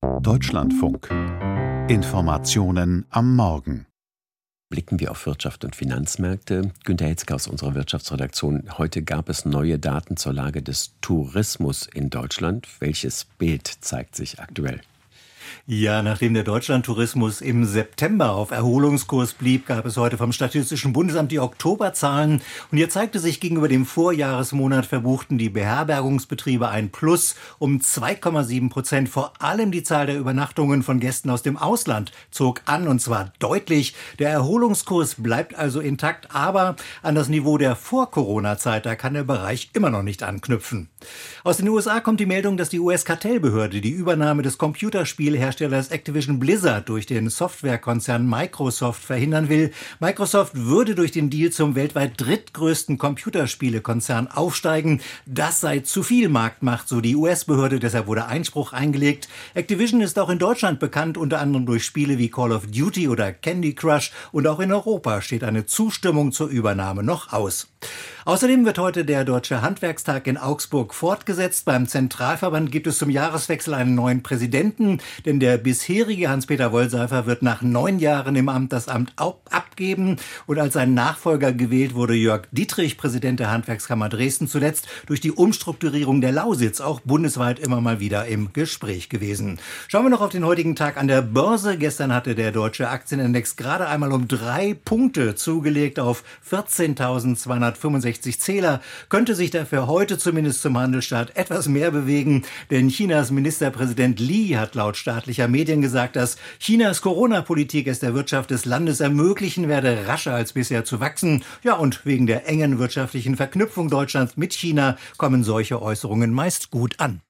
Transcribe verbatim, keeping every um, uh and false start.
Deutschlandfunk. Informationen am Morgen. Blicken wir auf Wirtschaft und Finanzmärkte. Günter Hetzke aus unserer Wirtschaftsredaktion. Heute gab es neue Daten zur Lage des Tourismus in Deutschland. Welches Bild zeigt sich aktuell? Ja, nachdem der Deutschlandtourismus im September auf Erholungskurs blieb, gab es heute vom Statistischen Bundesamt die Oktoberzahlen. Und hier zeigte sich gegenüber dem Vorjahresmonat verbuchten die Beherbergungsbetriebe ein Plus um zwei Komma sieben Prozent. Vor allem die Zahl der Übernachtungen von Gästen aus dem Ausland zog an, und zwar deutlich. Der Erholungskurs bleibt also intakt, aber an das Niveau der Vor-Corona-Zeit, da kann der Bereich immer noch nicht anknüpfen. Aus den U S A kommt die Meldung, dass die U S-Kartellbehörde die Übernahme des Computerspielherstellers Activision Blizzard durch den Softwarekonzern Microsoft verhindern will. Microsoft würde durch den Deal zum weltweit drittgrößten Computerspielekonzern aufsteigen. Das sei zu viel Marktmacht, so die U S-Behörde, deshalb wurde Einspruch eingelegt. Activision ist auch in Deutschland bekannt, unter anderem durch Spiele wie Call of Duty oder Candy Crush, und auch in Europa steht eine Zustimmung zur Übernahme noch aus. Außerdem wird heute der Deutsche Handwerkstag in Augsburg fortgesetzt. Beim Zentralverband gibt es zum Jahreswechsel einen neuen Präsidenten, denn der bisherige Hans-Peter Wollseifer wird nach neun Jahren im Amt das Amt abgeben. Und als sein Nachfolger gewählt wurde Jörg Dietrich, Präsident der Handwerkskammer Dresden, zuletzt durch die Umstrukturierung der Lausitz, auch bundesweit immer mal wieder im Gespräch gewesen. Schauen wir noch auf den heutigen Tag an der Börse. Gestern hatte der deutsche Aktienindex gerade einmal um drei Punkte zugelegt auf vierzehntausendzweihundertfünfundsechzig Zähler, könnte sich dafür heute zumindest zum Handelsstart etwas mehr bewegen, denn Chinas Ministerpräsident Li hat laut staatlicher Medien gesagt, dass Chinas Corona-Politik es der Wirtschaft des Landes ermöglichen werde, rascher als bisher zu wachsen. Ja, und wegen der engen wirtschaftlichen Verknüpfung Deutschlands mit China kommen solche Äußerungen meist gut an.